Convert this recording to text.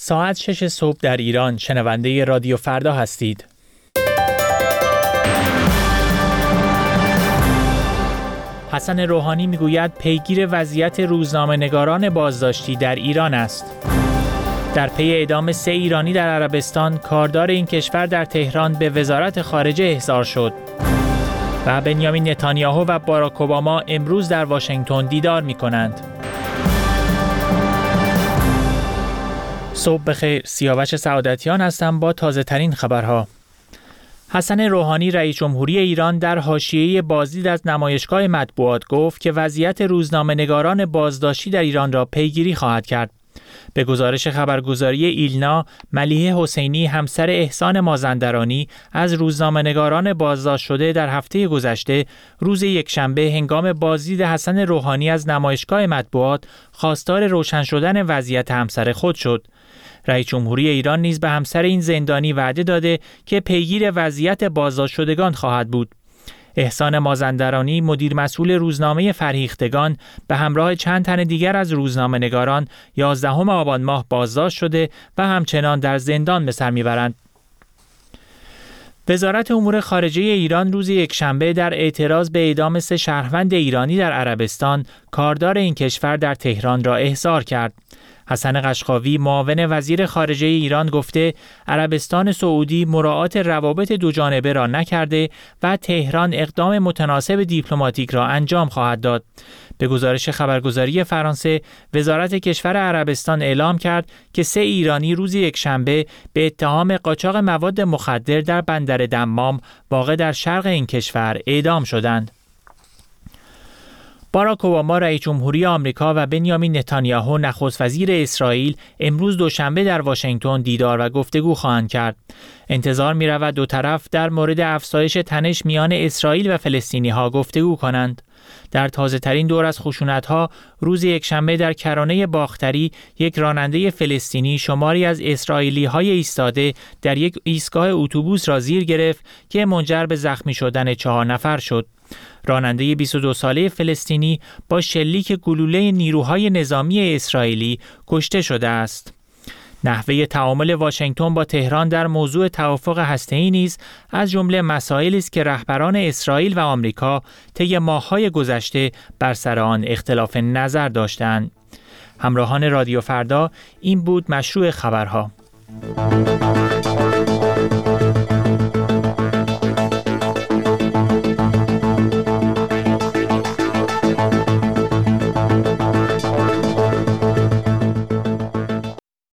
ساعت 6 صبح در ایران. شنونده رادیو فردا هستید. حسن روحانی میگوید پیگیر وضعیت روزنامه‌نگاران بازداشتی در ایران است. در پی اعدام 3 ایرانی در عربستان، کاردار این کشور در تهران به وزارت خارجه احضار شد. و بنیامین نتانیاهو و باراک اوباما امروز در واشنگتن دیدار می‌کنند. صبح بخیر، سیاوش سعادتیان هستم با تازه ترین خبرها. حسن روحانی رئیس جمهوری ایران در حاشیه بازدید از نمایشگاه مطبوعات گفت که وضعیت روزنامه‌نگاران بازداشتی در ایران را پیگیری خواهد کرد. به گزارش خبرگزاری ایلنا، ملیحه حسینی همسر احسان مازندرانی از روزنامه‌نگاران بازداشت شده در هفته گذشته روز یکشنبه هنگام بازدید حسن روحانی از نمایشگاه مطبوعات خواستار روشن شدن وضعیت همسر خود شد. رئیس جمهوری ایران نیز به همسر این زندانی وعده داده که پیگیر وضعیت بازداشت شدگان خواهد بود. احسان مازندرانی، مدیر مسئول روزنامه فرهیختگان، به همراه چند تن دیگر از روزنامه‌نگاران 11 آبان ماه بازداشت شده و همچنان در زندان به سر میبرند. وزارت امور خارجه ایران روز یکشنبه در اعتراض به اعدام 3 شهروند ایرانی در عربستان، کاردار این کشور در تهران را احضار کرد. حسن قشقاوی، معاون وزیر خارجه ایران، گفته عربستان سعودی مراعات روابط دوجانبه را نکرده و تهران اقدام متناسب دیپلماتیک را انجام خواهد داد. به گزارش خبرگزاری فرانسه، وزارت کشور عربستان اعلام کرد که 3 ایرانی روز یکشنبه به اتهام قاچاق مواد مخدر در بندر دمام واقع در شرق این کشور اعدام شدند. باراک اوباما رئیس جمهوری آمریکا و بنیامین نتانیاهو نخست وزیر اسرائیل امروز دوشنبه در واشنگتن دیدار و گفتگو خواهند کرد. انتظار می‌رود دو طرف در مورد افزایش تنش میان اسرائیل و فلسطینی‌ها گفتگو کنند. در تازه‌ترین دور از خشونت‌ها، روز یکشنبه در کرانه باختری یک راننده فلسطینی شماری از اسرائیلی‌های ایستاده در یک ایستگاه اتوبوس را زیر گرفت که منجر به زخمی شدن 4 نفر شد. راننده 22 ساله فلسطینی با شلیک گلوله نیروهای نظامی اسرائیلی کشته شده است. نحوه تعامل واشنگتن با تهران در موضوع توافق هسته‌ای نیز از جمله مسائلی است که رهبران اسرائیل و آمریکا طی ماه‌های گذشته بر سر آن اختلاف نظر داشتند. همراهان رادیو فردا، این بود مشروع خبرها.